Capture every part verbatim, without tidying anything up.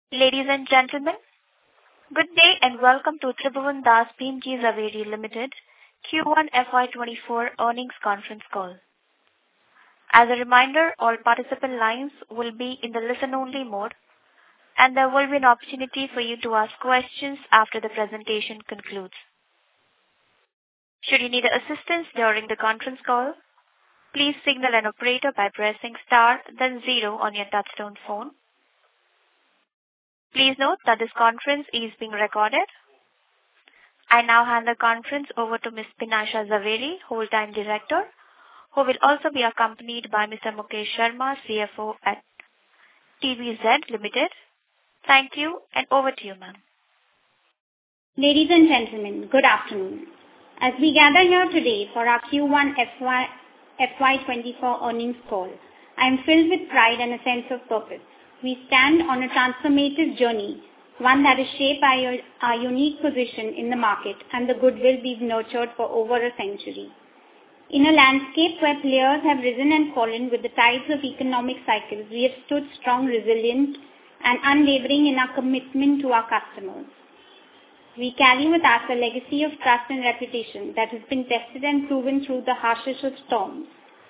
Ladies and gentlemen, good day and welcome to Tribhuwan Das Bhimji Zaveri Limited Q one F Y twenty-four earnings conference call. As a reminder, all participant lines will be in the listen-only mode, and there will be an opportunity for you to ask questions after the presentation concludes. Should you need assistance during the conference call, please signal an operator by pressing star then zero on your touchtone phone. Please note that this conference is being recorded. I now hand the conference over to Miz Pinasha Zaveri, Whole-time Director, who will also be accompanied by Mister Mukesh Sharma, C F O at T V Z Limited. Thank you, and over to you, ma'am. Ladies and gentlemen, good afternoon. As we gather here today for our Q one F Y twenty-four earnings call, I am filled with pride and a sense of purpose. We stand on a transformative journey, one that is shaped by our, our unique position in the market and the goodwill we've nurtured for over a century. In a landscape where players have risen and fallen with the tides of economic cycles, we have stood strong, resilient, and unwavering in our commitment to our customers. We carry with us a legacy of trust and reputation that has been tested and proven through the harshest of storms.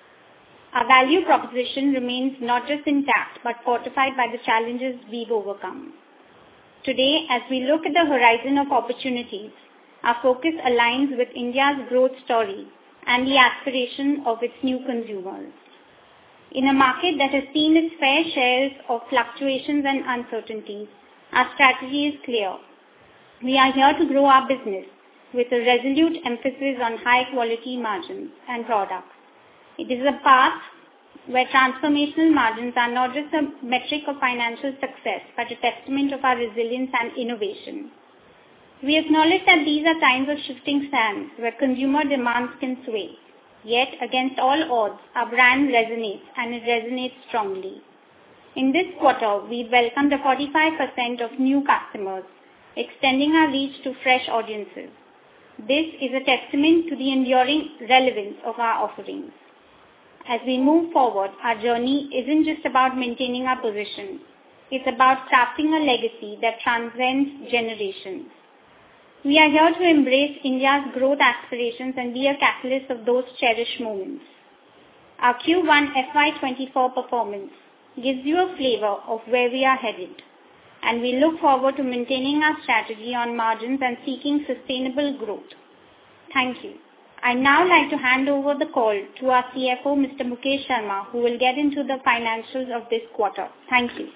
Our value proposition remains not just intact, but fortified by the challenges we've overcome. Today, as we look at the horizon of opportunities, our focus aligns with India's growth story and the aspiration of its new consumers. In a market that has seen its fair shares of fluctuations and uncertainties, our strategy is clear. We are here to grow our business with a resolute emphasis on high-quality margins and products. It is a path where transformational margins are not just a metric of financial success, but a testament of our resilience and innovation. We acknowledge that these are times of shifting sands where consumer demands can sway. Yet, against all odds, our brand resonates, and it resonates strongly. In this quarter, we welcomed forty-five percent of new customers, extending our reach to fresh audiences. This is a testament to the enduring relevance of our offerings. As we move forward, our journey isn't just about maintaining our position. It's about crafting a legacy that transcends generations. We are here to embrace India's growth aspirations and be a catalyst of those cherished moments. Our Q one F Y twenty-four performance gives you a flavor of where we are headed, and we look forward to maintaining our strategy on margins and seeking sustainable growth. Thank you. I now like to hand over the call to our C F O, Mister Mukesh Sharma, who will get into the financials of this quarter. Thank you.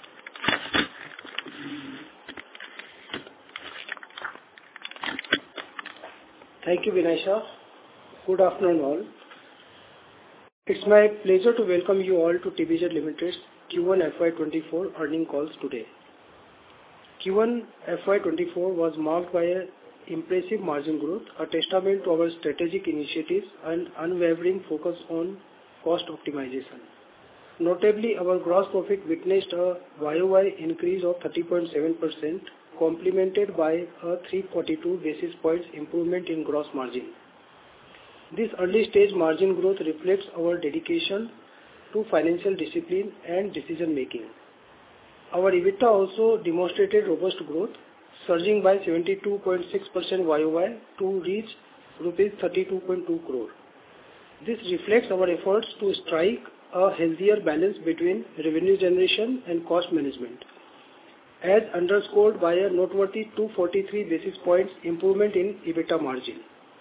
Thank you, Vinasha. Good afternoon, all. It's my pleasure to welcome you all to T V Z Limited's Q one F Y twenty-four earnings calls today. Q one F Y twenty-four was marked by a impressive margin growth, a testament to our strategic initiatives and unwavering focus on cost optimization. Notably, our gross profit witnessed a Y O Y increase of thirty point seven percent, complemented by a three hundred forty-two basis points improvement in gross margin. This early-stage margin growth reflects our dedication to financial discipline and decision-making. Our EBITDA also demonstrated robust growth, surging by seventy-two point six percent Y O Y to reach rupees thirty-two point two crore. This reflects our efforts to strike a healthier balance between revenue generation and cost management, as underscored by a noteworthy two hundred forty-three basis points improvement in EBITDA margin.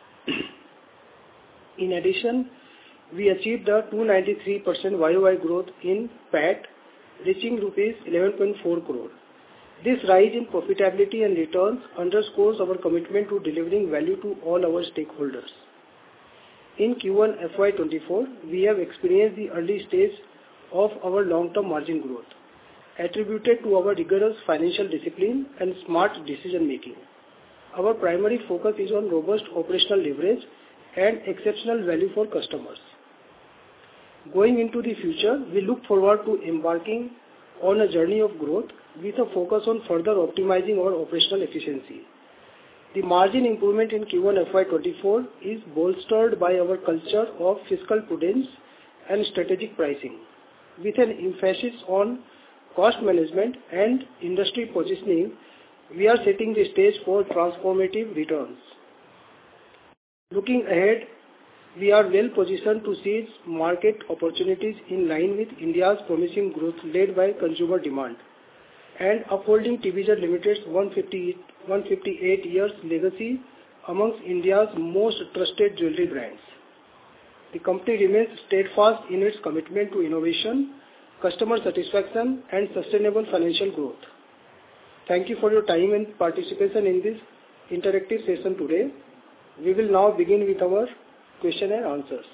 In addition, we achieved a two hundred ninety-three percent Y O Y growth in P A T, reaching rupees eleven point four crore. This rise in profitability and returns underscores our commitment to delivering value to all our stakeholders. In Q one F Y twenty-four, we have experienced the early stage of our long-term margin growth, attributed to our rigorous financial discipline and smart decision-making. Our primary focus is on robust operational leverage and exceptional value for customers. Going into the future, we look forward to embarking on a journey of growth with a focus on further optimizing our operational efficiency. The margin improvement in Q one F Y twenty-four is bolstered by our culture of fiscal prudence and strategic pricing, with an emphasis on cost management, and industry positioning, we are setting the stage for transformative returns. Looking ahead, we are well positioned to seize market opportunities in line with India's promising growth led by consumer demand and upholding T V Z Limited's one hundred fifty-eight years legacy amongst India's most trusted jewelry brands. The company remains steadfast in its commitment to innovation, customer satisfaction, and sustainable financial growth. Thank you for your time and participation in this interactive session today. We will now begin with our question and answers.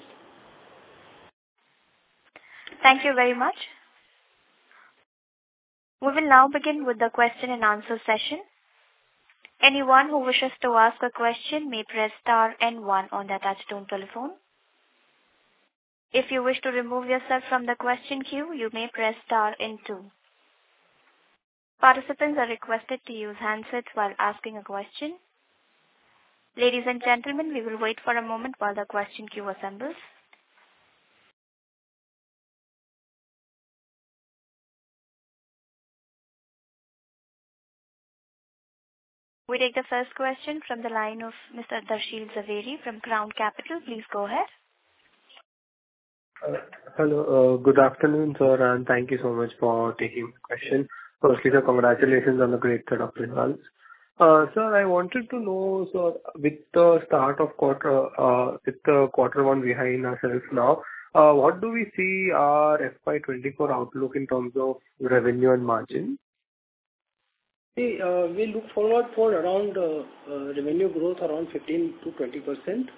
Thank you very much. We will now begin with the question and answer session. Anyone who wishes to ask a question may press star and one on their touchtone telephone. If you wish to remove yourself from the question queue, you may press star and two. Participants are requested to use handsets while asking a question. Ladies and gentlemen, we will wait for a moment while the question queue assembles. We take the first question from the line of Mister Darshil Zaveri from Crown Capital. Please go ahead. Uh, hello, uh, good afternoon, sir, and thank you so much for taking the question. Firstly, sir, congratulations on the great set of results. Uh, sir, I wanted to know, sir, with the start of quarter, uh, with the quarter one behind ourselves now, uh, what do we see our F Y twenty-four outlook in terms of revenue and margin? See, uh, we look forward for around uh, uh, revenue growth around fifteen to twenty percent.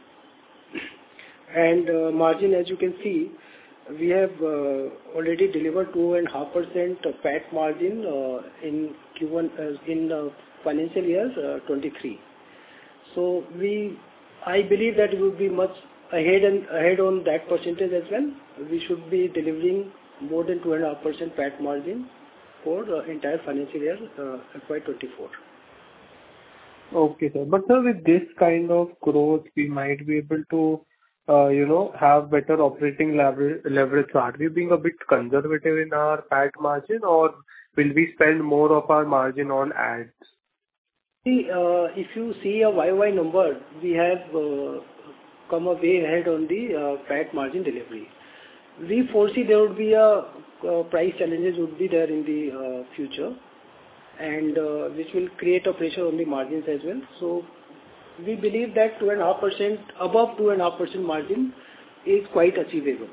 And uh, margin, as you can see, we have uh, already delivered two point five percent P A T margin uh, in Q one uh, in uh, financial year uh, twenty-three. So we, I believe that we will be much ahead and ahead on that percentage as well. We should be delivering more than two point five percent P A T margin for the entire financial year uh, F Y twenty-four. Okay, sir. But sir, with this kind of growth, we might be able to, uh, you know, have better operating leverage. leverage. So are we being a bit conservative in our P A T margin, or will we spend more of our margin on ads? See, uh, if you see a Y Y number, we have uh, come a way ahead on the uh, P A T margin delivery. We foresee there would be a uh, price challenges would be there in the uh, future, and uh, which will create a pressure on the margins as well. So we believe that two point five percent, above two point five percent margin is quite achievable.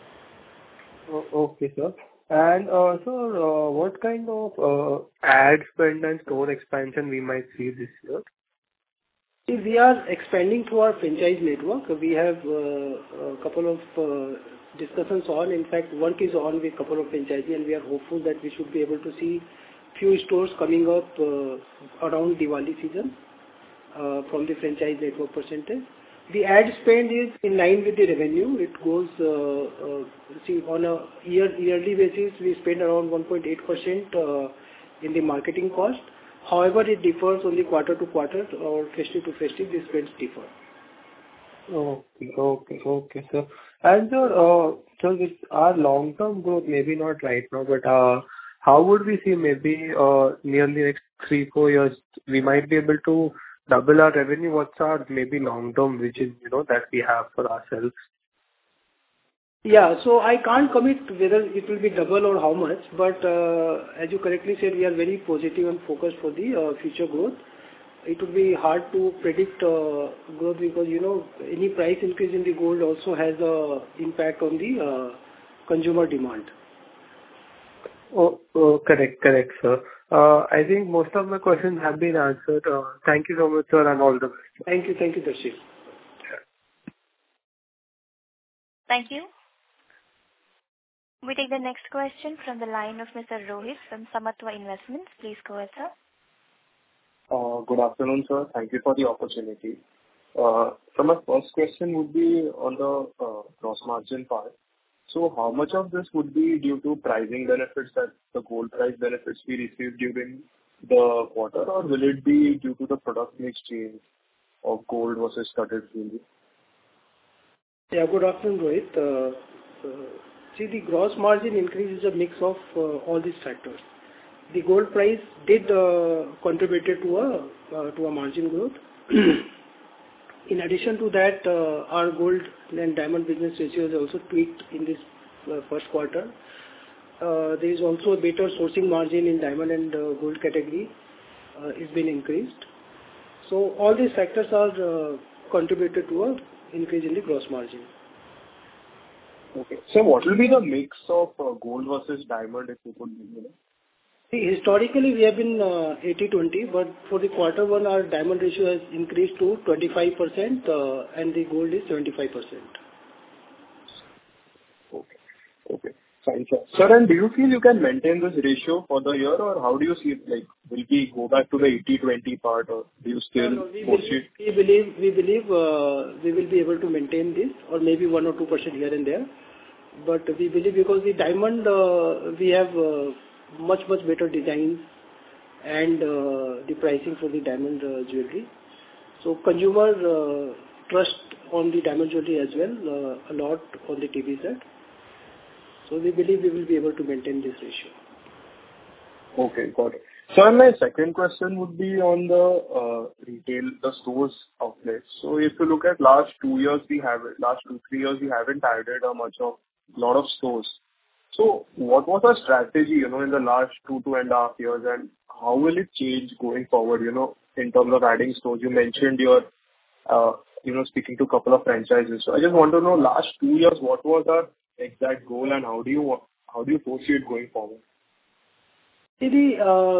Oh, okay, sir. And uh, sir, uh, what kind of uh, ad spend and store expansion we might see this year? See, we are expanding through our franchise network. We have uh, a couple of uh, discussions on. In fact, work is on with a couple of franchisees, and we are hopeful that we should be able to see few stores coming up uh, around Diwali season uh, from the franchise network percentage. The ad spend is in line with the revenue. It goes, uh, uh, see, on a year yearly basis, we spend around one point eight percent uh, in the marketing cost. However, it differs only quarter to quarter or festive to festive, the spends differ. Okay, okay, okay, sir. And sir, uh, so with our long-term growth, maybe not right now, but uh, how would we see maybe uh, nearly next three, four years, we might be able to double our revenue? What's our maybe long-term vision, you know, that we have for ourselves? Yeah, so I can't commit whether it will be double or how much, but uh, as you correctly said, we are very positive and focused for the uh, future growth. It would be hard to predict uh, growth because, you know, any price increase in the gold also has a impact on the uh, consumer demand. Oh, oh, correct, correct, sir. Uh, I think most of my questions have been answered. Uh, thank you so much, sir, and all the best. Thank you, thank you, Darshil. Thank you. We take the next question from the line of Mister Rohit from Samatva Investments. Please go ahead, sir. Uh, Good afternoon, sir. Thank you for the opportunity. Uh, So my first question would be on the uh, gross margin part. So how much of this would be due to pricing benefits, that the gold price benefits we received during the quarter, or will it be due to the product mix change of gold versus studded jewelry? Yeah, good afternoon, Rohit. Uh, uh, See, the gross margin increase is a mix of uh, all these factors. The gold price did uh, contributed to a uh, to a margin growth. In addition to that, uh, our gold and diamond business ratio is also tweaked in this uh, first quarter. Uh, there is also a better sourcing margin in diamond and uh, gold category. Uh, it's been increased. So all these factors are uh, contributed to a increase in the gross margin. Okay. So what will be the mix of uh, gold versus diamond, if you could, you know? See, historically we have been uh, eighty twenty, but for the quarter one, our diamond ratio has increased to twenty-five percent uh, and the gold is seventy-five percent. Okay. Okay. Fine, sir. Sir, and do you feel you can maintain this ratio for the year, or how do you see it? Like, will we go back to the eighty twenty part, or do you still No, no, we foresee? believe, we believe, we believe uh, we will be able to maintain this, or maybe one or two percent here and there. But we believe because the diamond, uh, we have uh, much, much better designs and uh, the pricing for the diamond uh, jewelry. So consumer uh, trust on the diamond jewelry as well, uh, a lot on the T V set. So we believe we will be able to maintain this ratio. Okay, got it. Sir, my second question would be on the uh, retail, the stores outlets. So if you look at last two years, we have last two, three years, we haven't added a much of lot of stores. So what was our strategy, you know, in the last two, two and a half years, and how will it change going forward, you know, in terms of adding stores? You mentioned you're, uh, you know, speaking to a couple of franchises. So I just want to know, last two years, what was our exact goal, and how do you, how do you foresee it going forward? See, the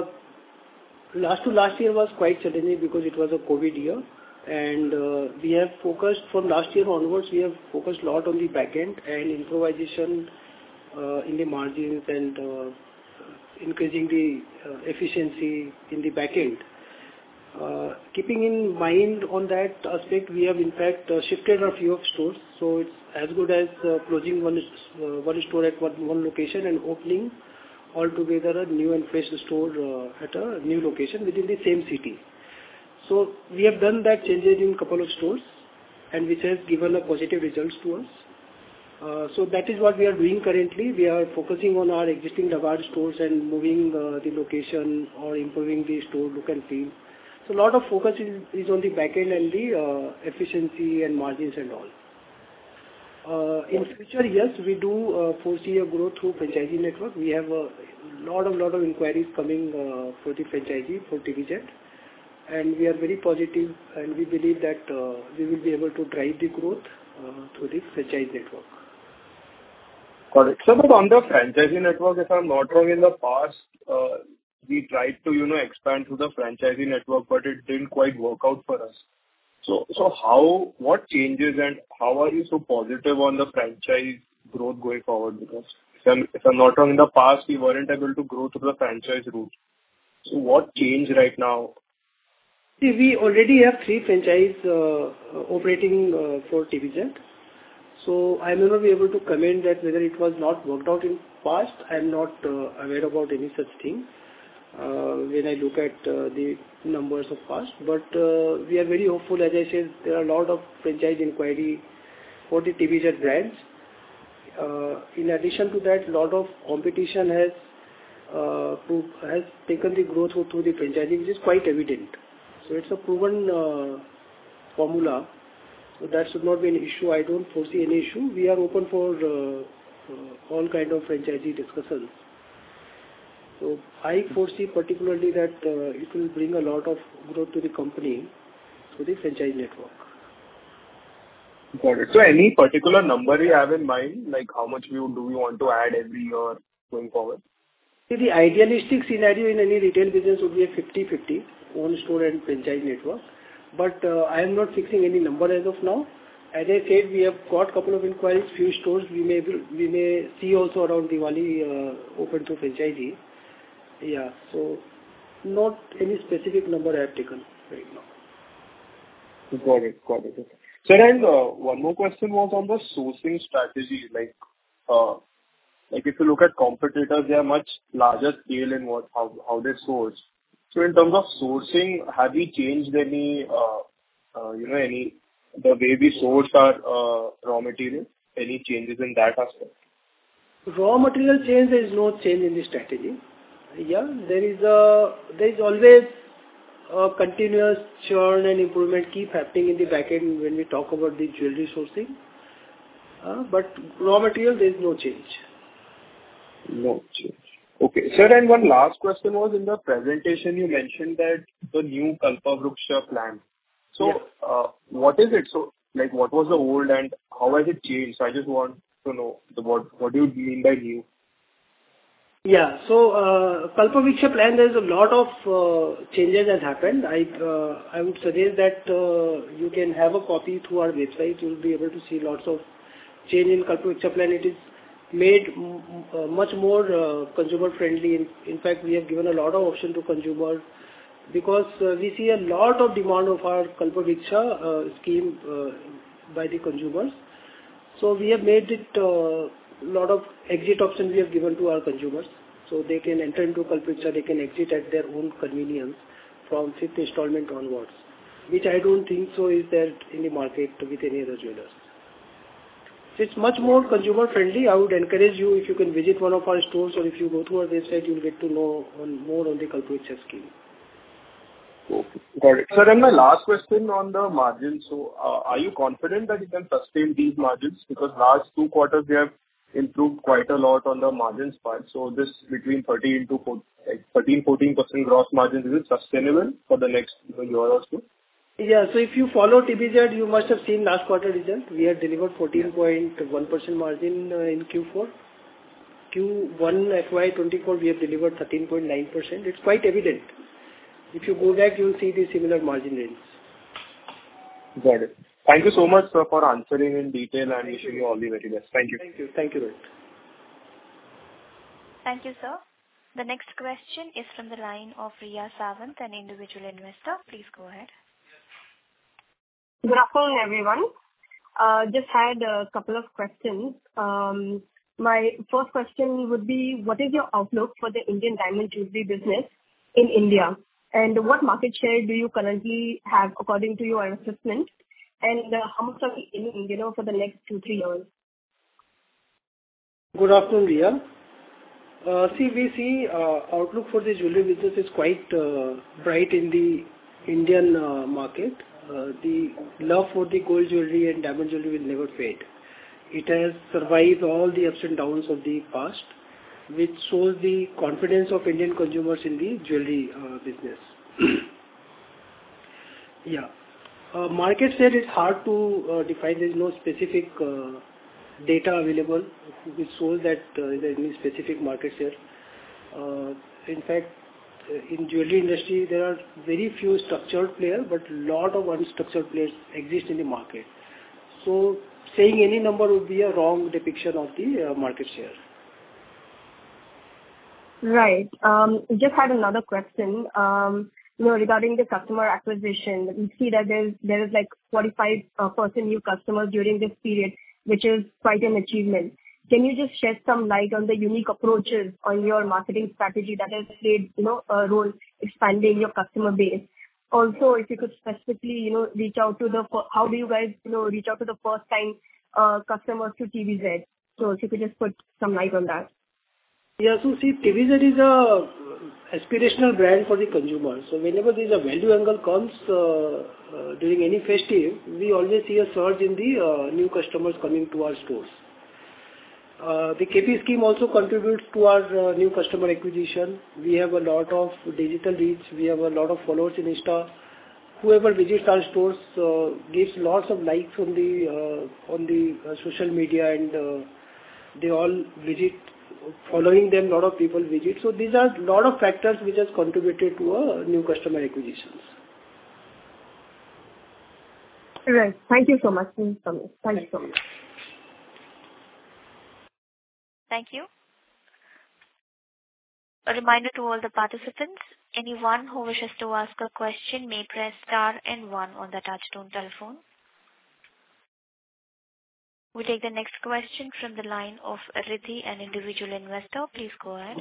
uh, last to last year was quite challenging because it was a COVID year, and uh, we have focused from last year onwards, we have focused a lot on the back end and improvisation uh, in the margins and uh, increasing the uh, efficiency in the back end. Uh, keeping in mind on that aspect, we have in fact uh, shifted a few of stores. So it's as good as uh, closing one uh, one store at one, one location and opening altogether a new and fresh store uh, at a new location within the same city. So we have done that changes in couple of stores, and which has given a positive results to us. Uh, so that is what we are doing currently. We are focusing on our existing Navard stores and moving uh, the location or improving the store look and feel. So a lot of focus is, is on the back end and the uh, efficiency and margins and all. Uh, in future, yes, we do uh, foresee a growth through franchisee network. We have a lot of lot of inquiries coming uh, for the franchisee for T V Z, and we are very positive, and we believe that uh, we will be able to drive the growth uh, through the franchise network. Got it. So, but on the franchisee network, if I'm not wrong, in the past, uh, we tried to, you know, expand through the franchisee network, but it didn't quite work out for us. So, so how, what changes and how are you so positive on the franchise growth going forward? Because if I'm, if I'm not wrong, in the past, we weren't able to grow through the franchise route. So what changed right now? See, we already have three franchise uh, operating uh, for T V Z. So I may not be able to comment that whether it was not worked out in past. I am not uh, aware about any such thing uh, when I look at uh, the numbers of past. But uh, we are very hopeful. As I said, there are a lot of franchise inquiry for the T V Z brands. Uh, in addition to that, a lot of competition has uh, prov- has taken the growth through the franchising, which is quite evident. So it's a proven uh, formula. So that should not be an issue. I don't foresee any issue. We are open for uh, uh, all kind of franchisee discussions. So I foresee particularly that uh, it will bring a lot of growth to the company through the franchise network. Got it. So any particular number you have in mind, like how much we would, do we want to add every year going forward? See, the idealistic scenario in any retail business would be a fifty fifty, own store and franchise network. But uh, I am not fixing any number as of now. As I said, we have got a couple of inquiries, few stores we may be, we may see also around Diwali uh, open to franchisee. Yeah, so not any specific number I have taken right now. Got it, got it. Okay. Sir, and uh, one more question was on the sourcing strategy. Like, uh, like if you look at competitors, they are much larger scale in what how how they source. So in terms of sourcing, have we changed any, uh, uh, you know, any, the way we source our uh, raw materials? Any changes in that aspect? Raw material change, there is no change in the strategy. Yeah, there is a there is always a continuous churn and improvement keep happening in the back end when we talk about the jewelry sourcing. Uh, but raw material, there is no change. No change. Okay. Sir, and one last question was, in the presentation you mentioned that the new Kalpavruksha plan. So, Yeah. uh, what is it? So, like, what was the old and how has it changed? So I just want to know the what, what do you mean by new? Yeah. So, uh, Kalpavruksha plan, there's a lot of uh, changes that happened. I uh, I would suggest that uh, you can have a copy through our website. You'll be able to see lots of change in Kalpavruksha plan. It is made m- m- uh, much more uh, consumer friendly. In, in fact, we have given a lot of option to consumer because uh, we see a lot of demand of our Kalpavruksha uh, scheme uh, by the consumers. So we have made it a uh, lot of exit options we have given to our consumers. So they can enter into Kalpavruksha, they can exit at their own convenience from fifth installment onwards, which I don't think so is there in the market with any other jewelers. So it's much more consumer friendly. I would encourage you, if you can visit one of our stores or if you go through our website, you'll get to know on, more on the Kalpavruksha scheme. Okay. Got it. Sir, and my last question on the margins. So, uh, are you confident that you can sustain these margins? Because last two quarters we have improved quite a lot on the margins part. So this between thirteen to like thirteen fourteen percent gross margins, is it sustainable for the next, you know, year or so? Yeah. So if you follow T B Z, you must have seen last quarter result. We had delivered fourteen point one percent margin uh, in Q four. Q one F Y twenty-four, we have delivered thirteen point nine percent. It's quite evident. If you go back, you'll see the similar margin range. Got it. Thank you so much, sir, for answering in detail, and wishing you all the very best. Thank you. Thank you. Thank you, Rohit. Thank you, sir. The next question is from the line of Riya Savant, an individual investor. Please go ahead. Good afternoon, everyone. Uh, just had a couple of questions. Um, my first question would be, what is your outlook for the Indian diamond jewelry business in India? And what market share do you currently have according to your assessment? And uh, how much are we aiming, you know, for the next two, three years? Good afternoon, Riya. Uh, see, we see uh, outlook for the jewelry business is quite uh, bright in the Indian uh, market. Uh, the love for the gold jewelry and diamond jewelry will never fade. It has survived all the ups and downs of the past, which shows the confidence of Indian consumers in the jewelry uh, business. Yeah. Uh, market share is hard to uh, define. There is no specific uh, data available which shows that uh, there is any specific market share. Uh, in fact, uh, in jewelry industry, there are very few structured players, but lot of unstructured players exist in the market. So, saying any number would be a wrong depiction of the uh, market share. Right. Um, just had another question. Um, you know, regarding the customer acquisition, we see that there is there is like forty-five percent new customers during this period, which is quite an achievement. Can you just shed some light on the unique approaches on your marketing strategy that has played, you know, a role expanding your customer base? Also, if you could specifically, you know, reach out to the, how do you guys, you know, reach out to the first time uh, customers to T V Z? So if you could just put some light on that. Yeah, so see, T V Z is a aspirational brand for the consumer. So whenever there is a value angle comes uh, uh, during any festive, we always see a surge in the uh, new customers coming to our stores. Uh, the K P scheme also contributes to our uh, new customer acquisition. We have a lot of digital reach. We have a lot of followers in Insta. Whoever visits our stores uh, gives lots of likes on the uh, on the uh, social media, and uh, they all visit. Following them, a lot of people visit. So these are a lot of factors which has contributed to a new customer acquisitions. Right. Thank you so much. Thank you so much. Thank you. A reminder to all the participants, anyone who wishes to ask a question may press star and one on the touchtone telephone. We take the next question from the line of Riddhi, an individual investor. Please go ahead.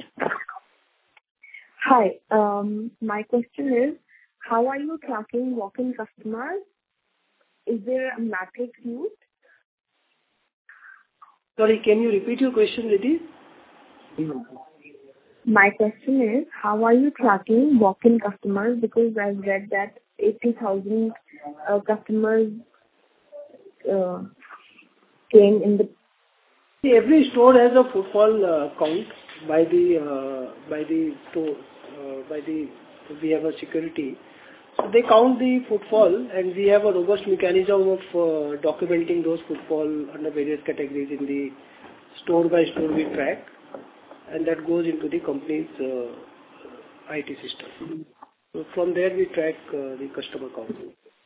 Hi. Um, my question is, how are you tracking walk-in customers? Is there a matrix used? Sorry, can you repeat your question, Riddhi? My question is, how are you tracking walk-in customers? Because I've read that eighty thousand uh, customers uh, came in the... See, every store has a footfall uh, count by the uh, by the store uh, by the we have a security. So they count the footfall, and we have a robust mechanism of uh, documenting those footfall under various categories in the store by store we track, and that goes into the company's uh, I T system. So from there we track uh, the customer count.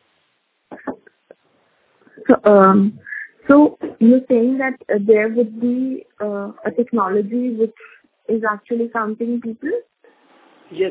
So, um, so you're saying that uh, there would be uh, a technology which is actually counting people? Yes.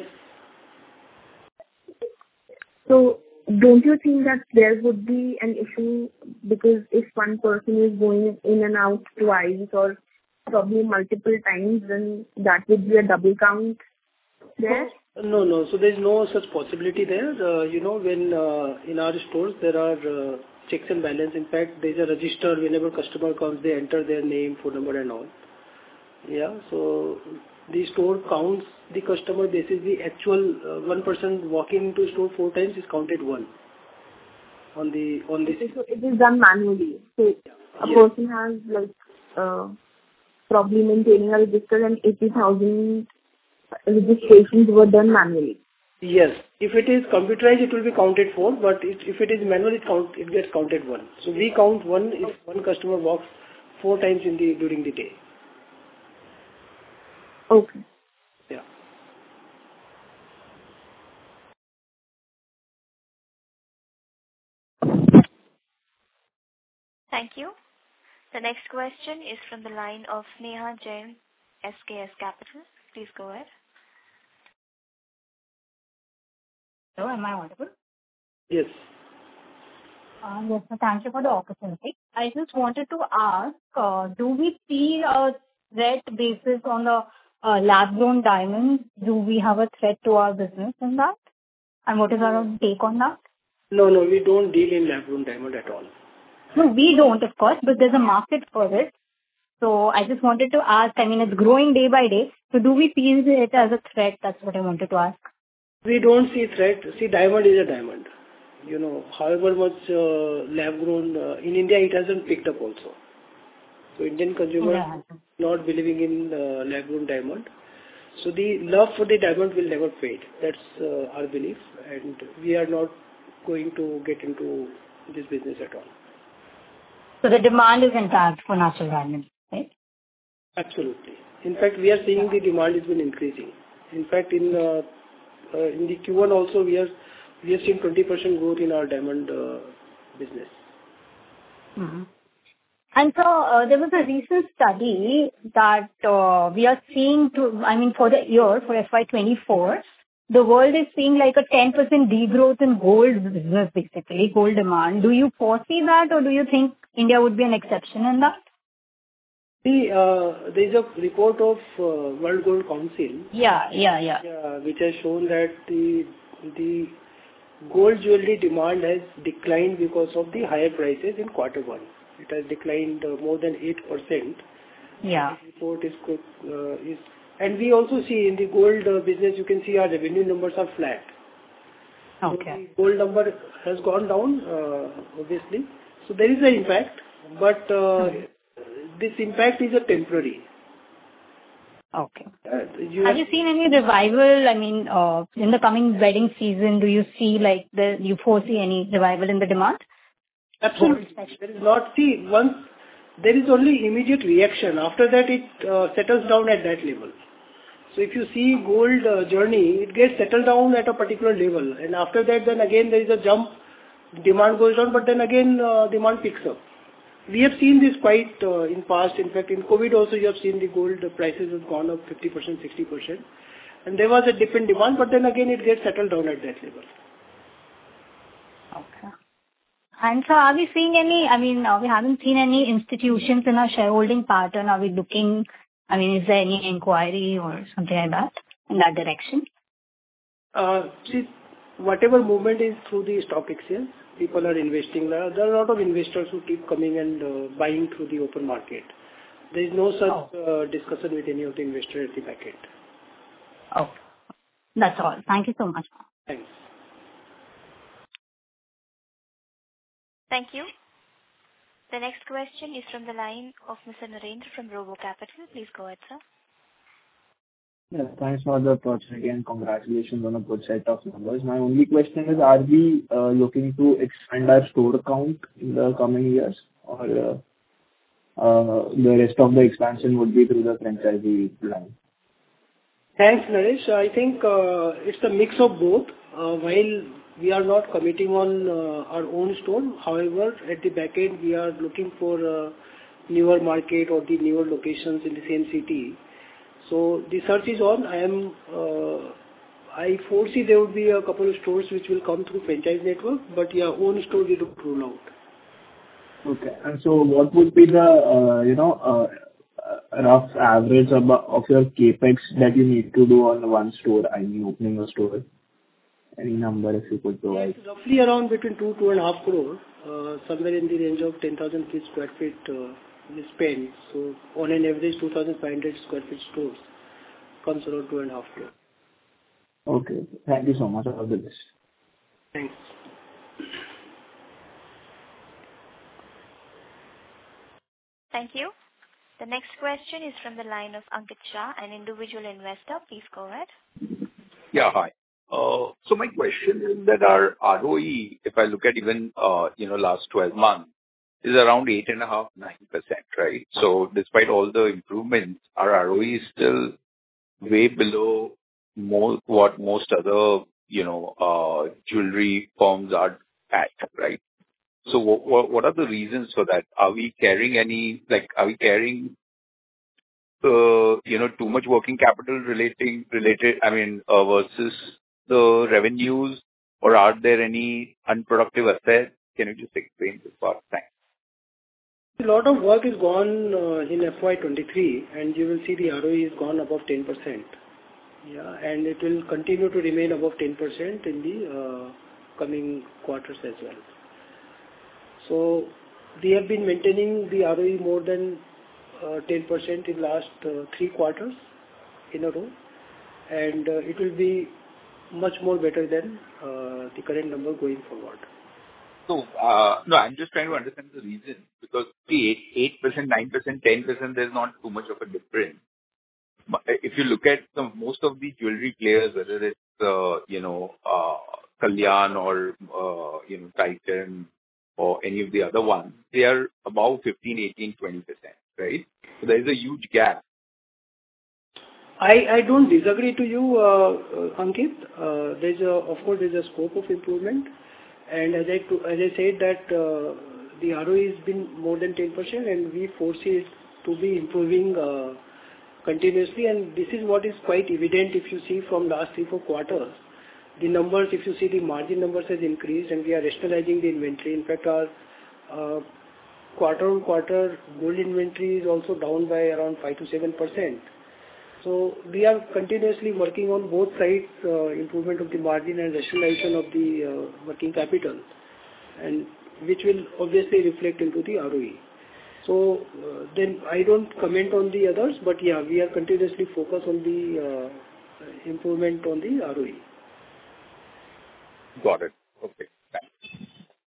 So don't you think that there would be an issue, because if one person is going in and out twice or probably multiple times, then that would be a double count there? No, no. So there's no such possibility there. Uh, you know, when uh, in our stores there are uh, checks and balance. In fact, there's a register. Whenever customer comes, they enter their name, phone number, and all. Yeah. So the store counts the customer basis. The actual uh, one person walking into store four times is counted one on the on the. Okay, so it is done manually. So a Yes. person has like uh, probably maintaining a register, and eighty thousand registrations were done manually. Yes. If it is computerized, it will be counted four, but it, if it is manual, it count it gets counted one. So we count one if one customer walks four times in the during the day. Okay. Yeah. Thank you. The next question is from the line of Neha Jain, S K S Capital. Please go ahead. Hello, am I audible? Yes. Uh, Yes, sir. Thank you for the opportunity. I just wanted to ask, uh, do we see a threat basis on the uh, lab-grown diamonds? Do we have a threat to our business in that? And what is our take on that? No, no, we don't deal in lab-grown diamond at all. No, we don't, of course, but there's a market for it. So I just wanted to ask, I mean, it's growing day by day. So do we feel it as a threat? That's what I wanted to ask. We don't see threat. See, diamond is a diamond. You know, however much uh, lab-grown, uh, in India it hasn't picked up also. So Indian consumers Yeah. not believing in uh, lab-grown diamond. So the love for the diamond will never fade. That's uh, our belief, and we are not going to get into this business at all. So the demand is intact for natural diamonds, right? Absolutely. In fact, we are seeing the demand has been increasing. In fact, in uh, uh, in the Q one also, we are we have seen twenty percent growth in our diamond uh, business. Mm-hmm. And so uh, there was a recent study that uh, we are seeing, to, I mean, for the year, for F Y twenty-four, the world is seeing like a ten percent degrowth in gold business, basically, gold demand. Do you foresee that, or do you think India would be an exception in that? See, uh, there is a report of uh, World Gold Council, Yeah, yeah, yeah. uh, which has shown that the the gold jewelry demand has declined because of the higher prices in quarter one. It has declined uh, more than eight percent. Yeah. This report is, uh, is, and we also see in the gold uh, business, you can see our revenue numbers are flat. Okay. So the gold number has gone down, uh, obviously. So there is an impact, but uh, this impact is a temporary. Okay. Uh, you Have you seen any revival? I mean, uh, in the coming wedding season, do you see like the, you foresee any revival in the demand? Absolutely. There is not, see, once there is only immediate reaction. After that, it uh, settles down at that level. So if you see gold uh, journey, it gets settled down at a particular level. And after that, then again, there is a jump, demand goes down, but then again, uh, demand picks up. We have seen this quite uh, in past. In fact, in COVID also, you have seen the gold prices have gone up fifty percent, sixty percent. And there was a dip in demand, but then again, it gets settled down at that level. Okay. And so are we seeing any, I mean, uh, we haven't seen any institutions in our shareholding pattern. Are we looking, I mean, is there any inquiry or something like that in that direction? Uh, see, whatever movement is through the stock exchange, people are investing. There are a lot of investors who keep coming and uh, buying through the open market. There is no such Oh. uh, discussion with any of the investor at the back end. Oh, that's all. Thank you so much. Thanks. Thank you. The next question is from the line of Mister Narendra from Robo Capital. Please go ahead, sir. Yeah, thanks for the opportunity and congratulations on a good set of numbers. My only question is, are we uh, looking to expand our store count in the coming years, or uh, uh, the rest of the expansion would be through the franchisee line? Thanks, Naresh. I think uh, it's a mix of both. Uh, While we are not committing on uh, our own store, however, at the back end, we are looking for uh, newer market or the newer locations in the same city. So the search is on. I am, uh, I foresee there would be a couple of stores which will come through franchise network, but yeah, own store we don't rule out. Okay. And so what would be the, uh, you know, uh, uh, rough average of, of your capex that you need to do on one store, I mean, opening a store? Any number if you could provide? It's roughly around between two, two and a half crore, uh, somewhere in the range of ten thousand square feet uh, we spend. So on an average, two thousand five hundred square feet stores comes around two and a half crore. Okay. Thank you so much. All the best. Thanks. Thank you. The next question is from the line of Ankit Shah, an individual investor. Please go ahead. Yeah, hi. Uh, So my question is that our R O E, if I look at even, uh, you know, last twelve months, is around eight point five, nine percent, right? So despite all the improvements, our R O E is still way below more, what most other, you know, uh, jewelry firms are at, right? So what, what are the reasons for that? Are we carrying any, like, are we carrying, uh, you know, too much working capital relating, related, I mean, uh, versus the revenues, or are there any unproductive assets? Can you just explain this part? Thanks. A lot of work is gone uh, in F Y twenty-three, and you will see the R O E is gone above ten percent. Yeah, and it will continue to remain above ten percent in the uh, coming quarters as well. So we have been maintaining the R O E more than uh, ten percent in last uh, three quarters in a row, and uh, it will be much more better than uh, the current number going forward. So, uh, no, I'm just trying to understand the reason, because the eight percent, nine percent, ten percent, there's not too much of a difference. But if you look at the, most of the jewelry players, whether it's, uh, you know, uh, Kalyan or, uh, you know, Titan or any of the other ones, they are about fifteen, eighteen, twenty percent, right? So there is a huge gap. I, I don't disagree to you, uh, uh, Ankit. Uh, there's a, of course, there's a scope of improvement. And as I, to, as I said that uh, the R O E has been more than ten percent, and we foresee it to be improving uh, continuously. And this is what is quite evident if you see from last three, four quarters. The numbers, if you see the margin numbers has increased, and we are rationalizing the inventory. In fact, our uh, quarter on quarter gold inventory is also down by around five to seven percent. So we are continuously working on both sides, uh, improvement of the margin and rationalization of the uh, working capital, and which will obviously reflect into the R O E. So uh, then I don't comment on the others, but yeah, we are continuously focused on the uh, improvement on the R O E. Got it. Okay. Thanks.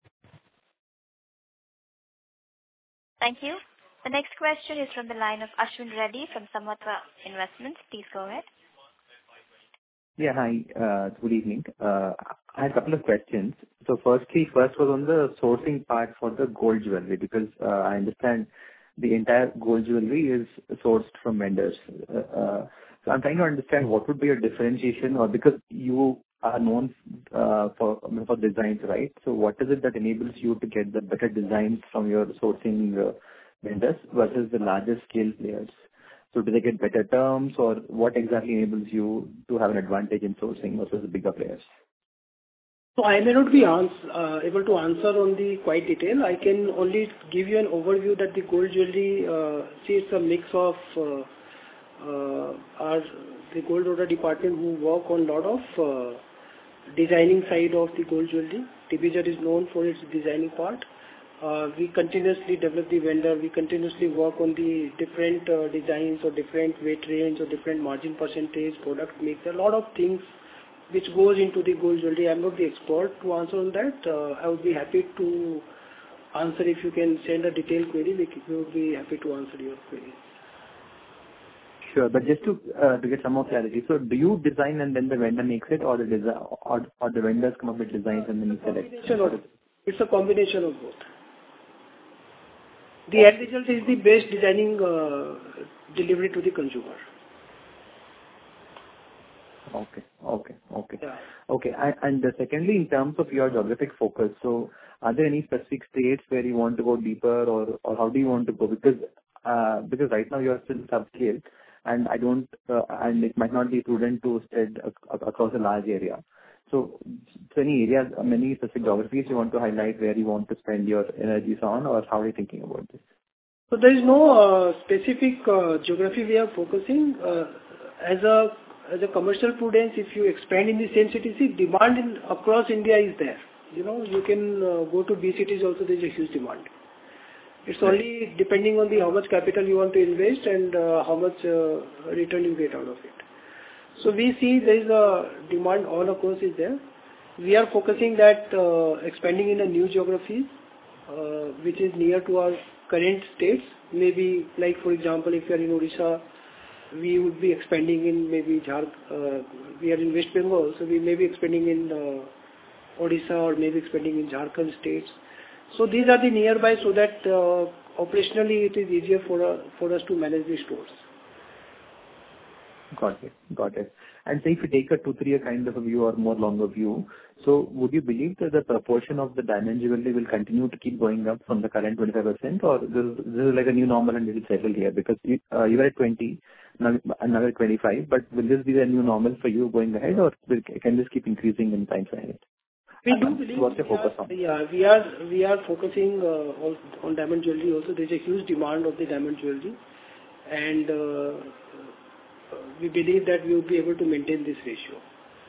Thank you. The next question is from the line of Ashwin Reddy from Samatva Investments. Please go ahead. Yeah, hi. Uh, good evening. Uh, I had a couple of questions. So firstly, first was on the sourcing part for the gold jewelry, because uh, I understand the entire gold jewelry is sourced from vendors. Uh, uh, so I'm trying to understand what would be a differentiation, or because you are known uh, for for designs, right? So what is it that enables you to get the better designs from your sourcing uh, vendors versus the larger scale players? So do they get better terms, or what exactly enables you to have an advantage in sourcing versus the bigger players? So I may not be ans- uh, able to answer on the quite detail. I can only give you an overview that the gold jewelry, uh, see, it's a mix of uh, uh, our the gold order department who work on a lot of uh, designing side of the gold jewelry. T B J is known for its designing part. Uh, we continuously develop the vendor. We continuously work on the different uh, designs or different weight range or different margin percentage, product mix. A lot of things which goes into the gold jewelry. I'm not the expert to answer on that. Uh, I would be happy to answer. If you can send a detailed query, we, we would be happy to answer your query. Sure, but just to uh, to get some more clarity, so do you design and then the vendor makes it, or the design, or, or the vendors come up with designs and then you select? Of, it's a combination of both. The end result is the best designing uh, delivery to the consumer. Okay, okay, okay, yeah. okay. And, and uh, secondly, in terms of your geographic focus, so are there any specific states where you want to go deeper, or or how do you want to go? Because uh, because right now you are still subscale, and I don't, uh, and it might not be prudent to spread ac- across a large area. So, so any areas, many specific geographies you want to highlight where you want to spend your energies on, or how are you thinking about this? So there is no uh, specific uh, geography we are focusing. Uh, as a as a commercial prudence, if you expand in the same city, see, demand in, across India is there. You know, you can uh, go to B cities also. There is a huge demand. It's only depending on the how much capital you want to invest and uh, how much uh, return you get out of it. So we see there is a demand all across is there. We are focusing that uh, expanding in the new geographies, uh, which is near to our current states. Maybe like for example, if you are in Odisha, we would be expanding in maybe Jharkhand. Uh, we are in West Bengal, so we may be expanding in uh, Odisha or maybe expanding in Jharkhand states. So these are the nearby, so that uh, operationally it is easier for uh, for us to manage the stores. Got it. Got it. And say if you take a two, three year kind of a view or more longer view, so would you believe that the proportion of the diamond jewelry will continue to keep going up from the current twenty-five percent, or this is, this is like a new normal and it will settle here? Because you, uh, you were at twenty, now another twenty-five, but will this be the new normal for you going ahead, or will, can this keep increasing in times ahead? We do believe What's your we focus are, on? yeah, we are we are focusing uh, on, on diamond jewelry also. There is a huge demand of the diamond jewelry, and uh, we believe that we will be able to maintain this ratio.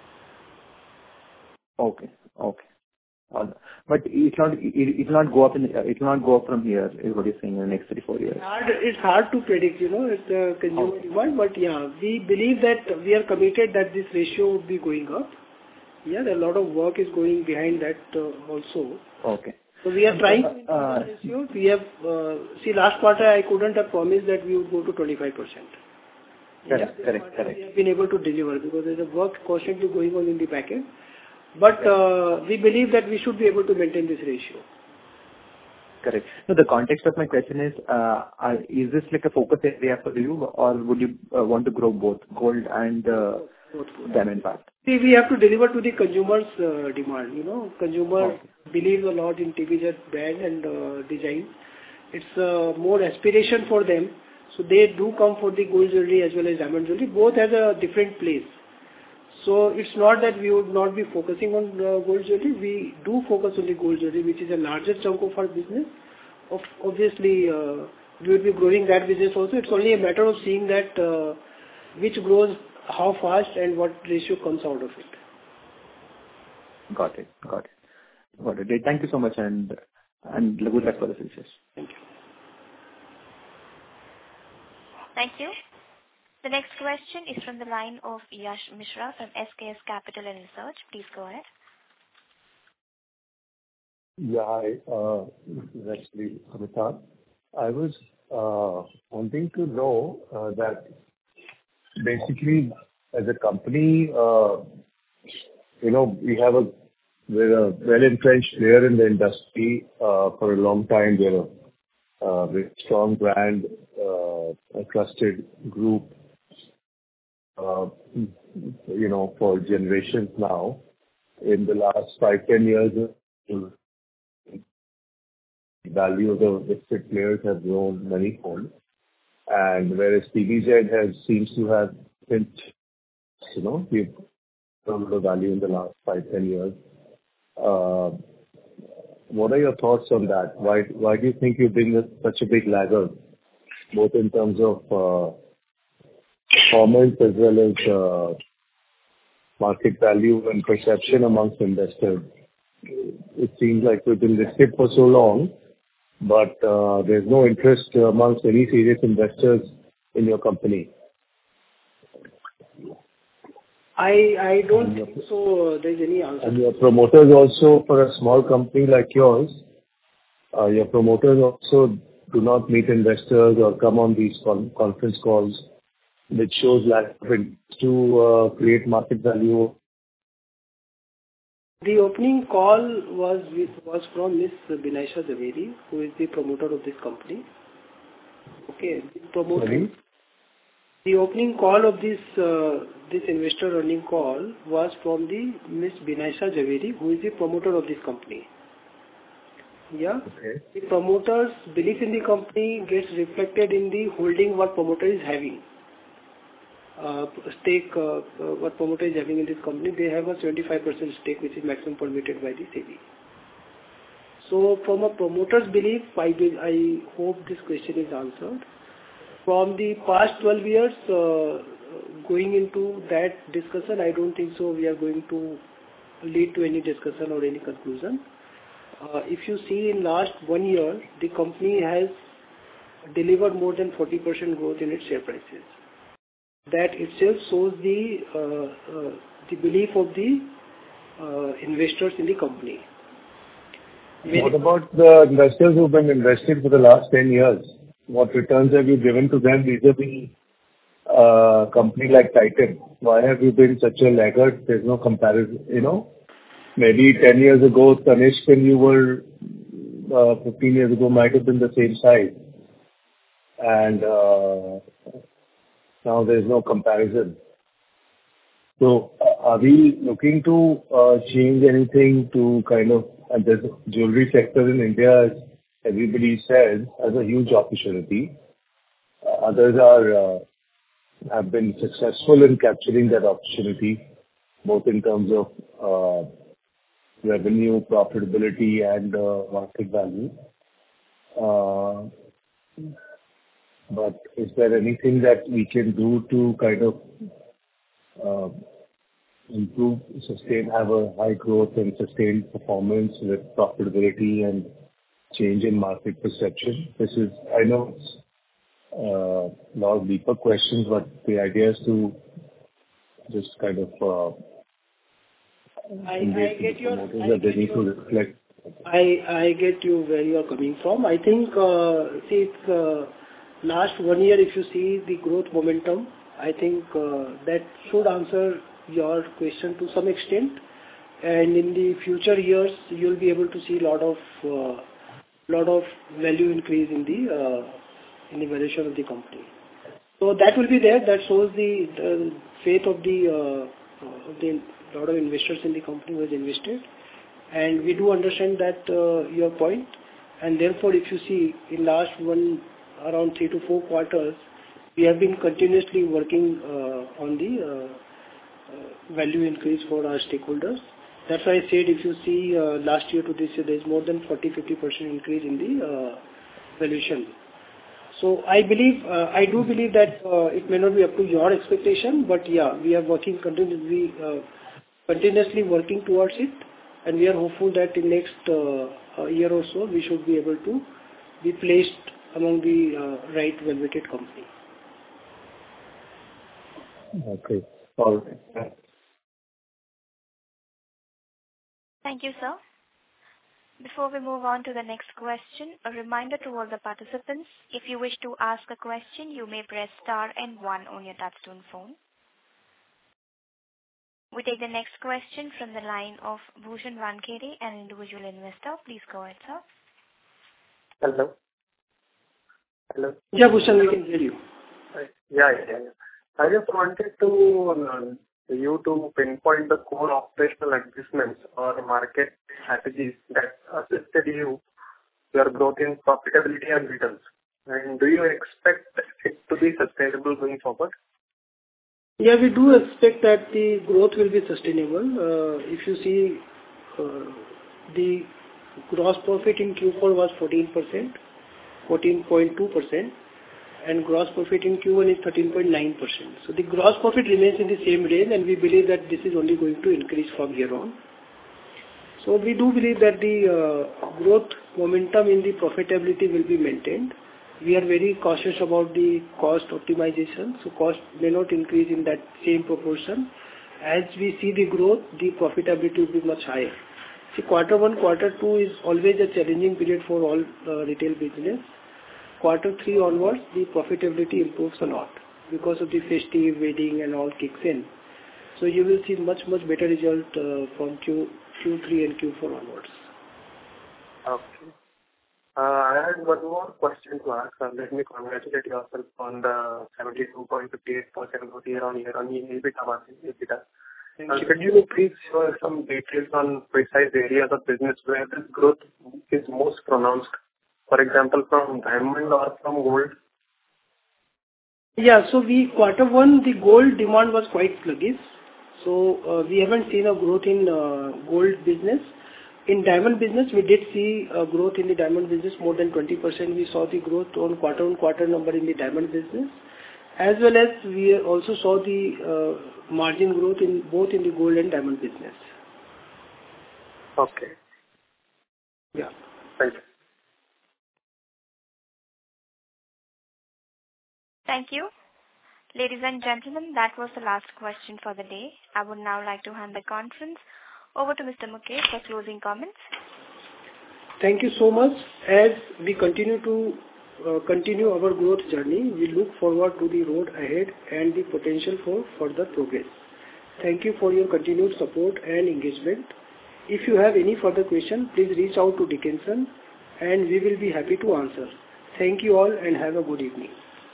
Okay, okay. Uh, but it will not it, it will not go up in it will not go up from here, is what you're saying, in the next three four years. It's hard, it's hard to predict, you know, it's the consumer okay. demand, but yeah, we believe that we are committed that this ratio would be going up. Yeah, a lot of work is going behind that uh, also. Okay. So we are trying to increase uh, the ratio. We have, uh, see, last quarter I couldn't have promised that we would go to twenty-five percent. Correct, yeah, correct, correct. We have been able to deliver because there is a work constantly going on in the back end. But uh, we believe that we should be able to maintain this ratio. Correct. So the context of my question is, uh, are, is this like a focus area for you, or would you uh, want to grow both gold and uh, both, both. diamond part? See, we have to deliver to the consumer's uh, demand. You know, consumer okay. believes a lot in T V Z brand and uh, design. It's uh, more aspiration for them. So they do come for the gold jewelry as well as diamond jewelry. Both has a different place. So it's not that we would not be focusing on uh, gold jewelry. We do focus on the gold jewelry, which is a larger chunk of our business. Of, obviously, uh, we will be growing that business also. It's only a matter of seeing that uh, which grows how fast and what ratio comes out of it. Got it. Got it. Got it. Thank you so much, and and good luck for the future. Thank you. Thank you. The next question is from the line of Yash Mishra from S K S Capital and Research. Please go ahead. Yeah, hi. Uh, this is actually Amitabh. I was uh, wanting to know uh, that basically as a company, uh, you know, we have a we're a well-entrenched player in the industry uh, for a long time. We're a uh, very strong brand, uh, a trusted group, uh, you know, for generations now. In the last five, ten years, the value of the listed players have grown manifold. And whereas T V Z has seems to have been, you know, we've grown the value in the last five, ten years. Uh, what are your thoughts on that? Why why do you think you've been such a big laggard, both in terms of uh, performance as well as uh, market value and perception amongst investors? It seems like we've been listed for so long, but uh, there's no interest amongst any serious investors in your company. I I don't think so there's any answer. And your promoters also, for a small company like yours, uh, your promoters also do not meet investors or come on these con- conference calls, which shows lack of interest to uh, create market value. The opening call was with, was from Miss Binaisha Zaveri, who is the promoter of this company. Okay, the promoter. Sorry? The opening call of this uh, this investor earning call was from the Miss Binaisha Zaveri, who is the promoter of this company. Yeah. Okay. The promoter's belief in the company gets reflected in the holding what promoter is having. Uh, stake uh, uh, what promoter is having in this company, they have a seventy-five percent stake, which is maximum permitted by the S E B I. So from a promoter's belief, I, be, I hope this question is answered. From the past twelve years, uh, going into that discussion, I don't think so we are going to lead to any discussion or any conclusion. Uh, if you see in last one year, the company has delivered more than forty percent growth in its share prices. That itself shows the uh, uh, the belief of the uh, investors in the company. Many What about the investors who've been invested for the last ten years? What returns have you given to them vis-a-vis a company like Titan? Why have you been such a laggard? There's no comparison, you know. Maybe ten years ago, Tanishq and you were, uh, fifteen years ago, might have been the same size. And uh, now there's no comparison. So uh, are we looking to uh, change anything to kind of, and the jewelry sector in India, as everybody says, has a huge opportunity. Uh, others are uh, have been successful in capturing that opportunity, both in terms of uh, revenue, profitability, and uh, market value. Uh, But is there anything that we can do to kind of uh, improve, sustain, have a high growth and sustained performance with profitability and change in market perception? This is, I know it's uh, a lot of deeper questions, but the idea is to just kind of uh, I, I get your, I that they get need your, to reflect. I, I get you where you are coming from. I think, uh, see, it's, uh, last one year, if you see the growth momentum, I think uh, that should answer your question to some extent. And in the future years, you'll be able to see a lot of uh, lot of value increase in the uh, in the valuation of the company. So that will be there. That shows the, the faith of the uh, of the lot of investors in the company who has invested. And we do understand that uh, your point. And therefore, if you see in last one around three to four quarters, we have been continuously working uh, on the uh, uh, value increase for our stakeholders. That's why I said if you see uh, last year to this year, there is more than forty to fifty percent increase in the uh, valuation. So I believe, uh, I do believe that uh, it may not be up to your expectation, but yeah, we are working continuously, uh, continuously working towards it, and we are hopeful that in next uh, a year or so, we should be able to be placed among the uh, right valuated company. Okay. All right. Thank you, sir. Before we move on to the next question, a reminder to all the participants, if you wish to ask a question, you may press star and one on your touchtone phone. We take the next question from the line of Bhushan Wankere, an individual investor. Please go ahead, sir. Hello. Hello. Yeah, Bhushan, we can hear you. Yeah, yeah, yeah. I just wanted to uh, you to pinpoint the core operational adjustments or market strategies that assisted you your growth in profitability and returns. And do you expect it to be sustainable going forward? Yeah, we do expect that the growth will be sustainable. Uh, if you see, uh, the gross profit in Q four was fourteen percent, fourteen point two percent, and gross profit in Q one is thirteen point nine percent. So the gross profit remains in the same range, and we believe that this is only going to increase from here on. So we do believe that the uh, growth momentum in the profitability will be maintained. We are very cautious about the cost optimization, so cost may not increase in that same proportion. As we see the growth, the profitability will be much higher. See, quarter one, quarter two is always a challenging period for all uh, retail business. Quarter three onwards, the profitability improves a lot because of the festive, wedding and all kicks in. So you will see much, much better result uh, from Q, Q3 and Q four onwards. Okay. Uh, I had one more question to ask. Uh, let me congratulate yourself on the seventy-two point five eight percent growth year on year on EBITDA margin. EBITDA. Thank Uh, you. Could you please share some details on precise areas of business where this growth is most pronounced? For example, from diamond or from gold? Yeah, so we quarter one, the gold demand was quite sluggish. So uh, we haven't seen a growth in uh, gold business. In diamond business, we did see a growth in the diamond business, more than twenty percent. We saw the growth on quarter-on-quarter number in the diamond business, as well as we also saw the uh, margin growth in both in the gold and diamond business. Okay. Yeah. Thank you. Thank you. Ladies and gentlemen, that was the last question for the day. I would now like to hand the conference over to Mister Mukesh for closing comments. Thank you so much. As we continue to uh, continue our growth journey, we look forward to the road ahead and the potential for further progress. Thank you for your continued support and engagement. If you have any further question, please reach out to Dickenson and we will be happy to answer. Thank you all and have a good evening.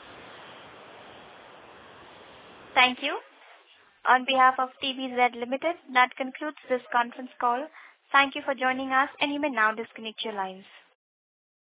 Thank you. On behalf of T B Z Limited, that concludes this conference call. Thank you for joining us, and you may now disconnect your lines.